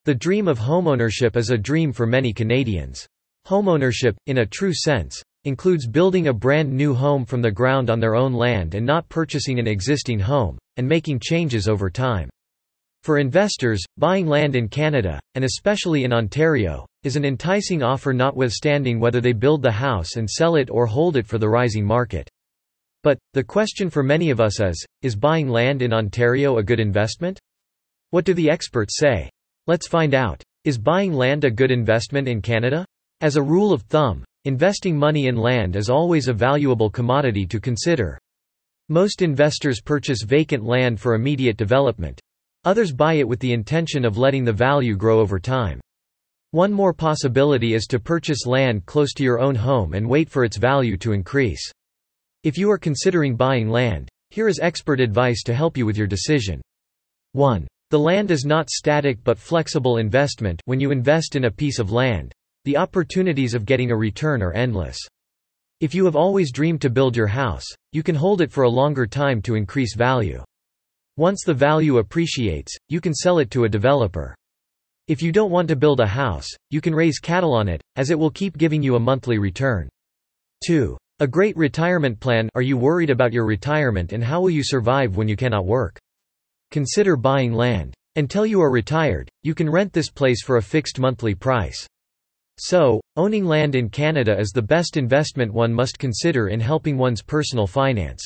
The dream of homeownership is a dream for many Canadians. Homeownership, in a true sense, includes building a brand new home from the ground on their own land and not purchasing an existing home, and making changes over time. For investors, buying land in Canada, and especially in Ontario, is an enticing offer notwithstanding whether they build the house and sell it or hold it for the rising market. But, the question for many of us is buying land in Ontario a good investment? What do the experts say? Let's find out. Is buying land a good investment in Canada? As a rule of thumb, investing money in land is always a valuable commodity to consider. Most investors purchase vacant land for immediate development. Others buy it with the intention of letting the value grow over time. One more possibility is to purchase land close to your own home and wait for its value to increase. If you are considering buying land, here is expert advice to help you with your decision. 1. The land is not static but flexible investment. When you invest in a piece of land, the opportunities of getting a return are endless. If you have always dreamed to build your house, you can hold it for a longer time to increase value. Once the value appreciates, you can sell it to a developer. If you don't want to build a house, you can raise cattle on it, as it will keep giving you a monthly return. 2. A great retirement plan. Are you worried about your retirement and how will you survive when you cannot work? Consider buying land. Until you are retired, you can rent this place for a fixed monthly price. So, owning land in Canada is the best investment one must consider in helping one's personal finance.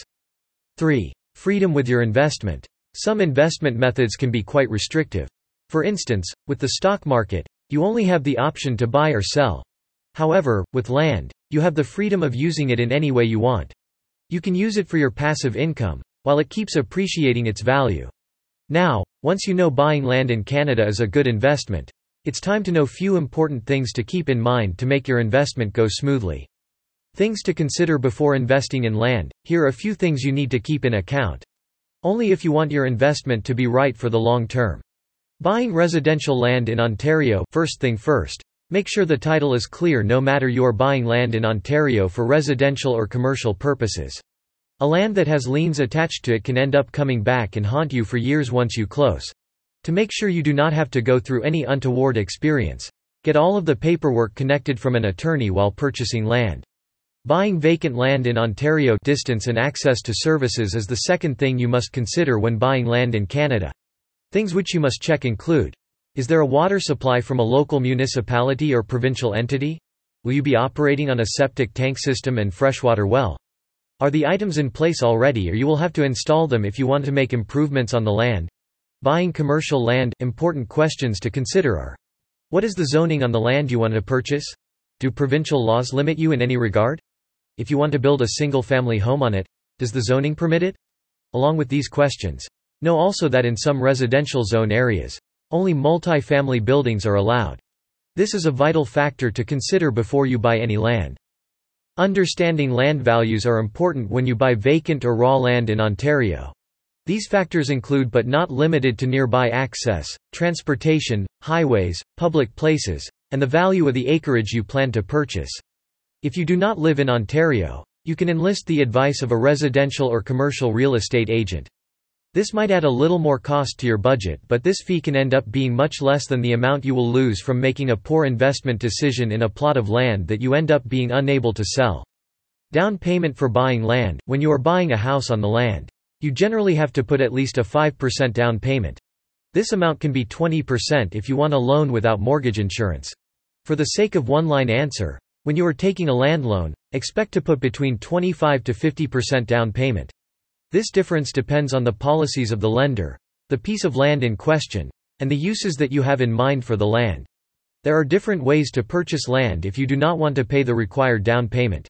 3. Freedom with your investment. Some investment methods can be quite restrictive. For instance, with the stock market, you only have the option to buy or sell. However, with land, you have the freedom of using it in any way you want. You can use it for your passive income, while it keeps appreciating its value. Now, once you know buying land in Canada is a good investment, it's time to know few important things to keep in mind to make your investment go smoothly. Things to consider before investing in land. Here are a few things you need to keep in account. Only if you want your investment to be right for the long term. Buying residential land in Ontario. First thing first, make sure the title is clear no matter you are buying land in Ontario for residential or commercial purposes. A land that has liens attached to it can end up coming back and haunt you for years once you close. To make sure you do not have to go through any untoward experience, get all of the paperwork connected from an attorney while purchasing land. Buying vacant land in Ontario. Distance and access to services is the second thing you must consider when buying land in Canada. Things which you must check include: is there a water supply from a local municipality or provincial entity? Will you be operating on a septic tank system and freshwater well? Are the items in place already or you will have to install them if you want to make improvements on the land? Buying commercial land. Important questions to consider are: what is the zoning on the land you want to purchase? Do provincial laws limit you in any regard? If you want to build a single-family home on it, does the zoning permit it? Along with these questions, know also that in some residential zone areas, only multi-family buildings are allowed. This is a vital factor to consider before you buy any land. Understanding land values are important when you buy vacant or raw land in Ontario. These factors include but not limited to nearby access, transportation, highways, public places, and the value of the acreage you plan to purchase. If you do not live in Ontario, you can enlist the advice of a residential or commercial real estate agent. This might add a little more cost to your budget, but this fee can end up being much less than the amount you will lose from making a poor investment decision in a plot of land that you end up being unable to sell. Down payment for buying land. When you are buying a house on the land, you generally have to put at least a 5% down payment. This amount can be 20% if you want a loan without mortgage insurance. For the sake of one-line answer, when you are taking a land loan, expect to put between 25 to 50% down payment. This difference depends on the policies of the lender, the piece of land in question, and the uses that you have in mind for the land. There are different ways to purchase land if you do not want to pay the required down payment.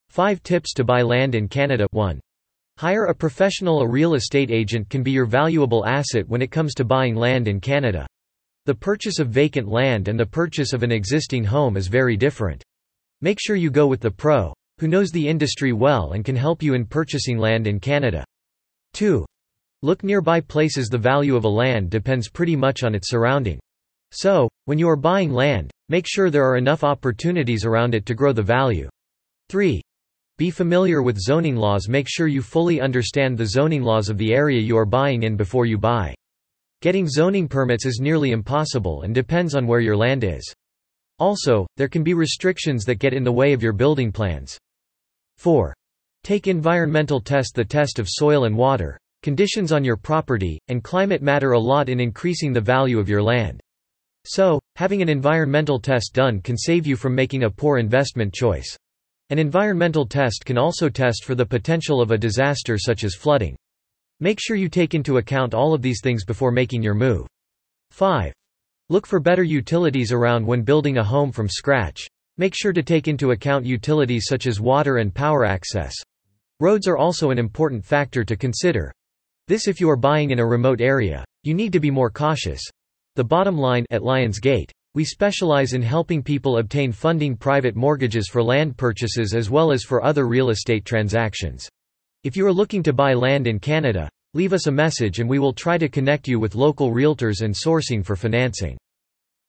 5 tips to buy land in Canada. 1. Hire a professional. A real estate agent can be your valuable asset when it comes to buying land in Canada. The purchase of vacant land and the purchase of an existing home is very different. Make sure you go with the pro, who knows the industry well and can help you in purchasing land in Canada. 2. Look nearby places. The value of a land depends pretty much on its surrounding. So, when you are buying land, make sure there are enough opportunities around it to grow the value. 3. Be familiar with zoning laws. Make sure you fully understand the zoning laws of the area you are buying in before you buy. Getting zoning permits is nearly impossible and depends on where your land is. Also, there can be restrictions that get in the way of your building plans. 4. Take environmental test. The test of soil and water, conditions on your property, and climate matter a lot in increasing the value of your land. So, having an environmental test done can save you from making a poor investment choice. An environmental test can also test for the potential of a disaster such as flooding. Make sure you take into account all of these things before making your move. 5. Look for better utilities around when building a home from scratch. Make sure to take into account utilities such as water and power access. Roads are also an important factor to consider. This if you are buying in a remote area. You need to be more cautious. The bottom line, at Lionsgate, we specialize in helping people obtain funding private mortgages for land purchases as well as for other real estate transactions. If you are looking to buy land in Canada, leave us a message and we will try to connect you with local realtors and sourcing for financing.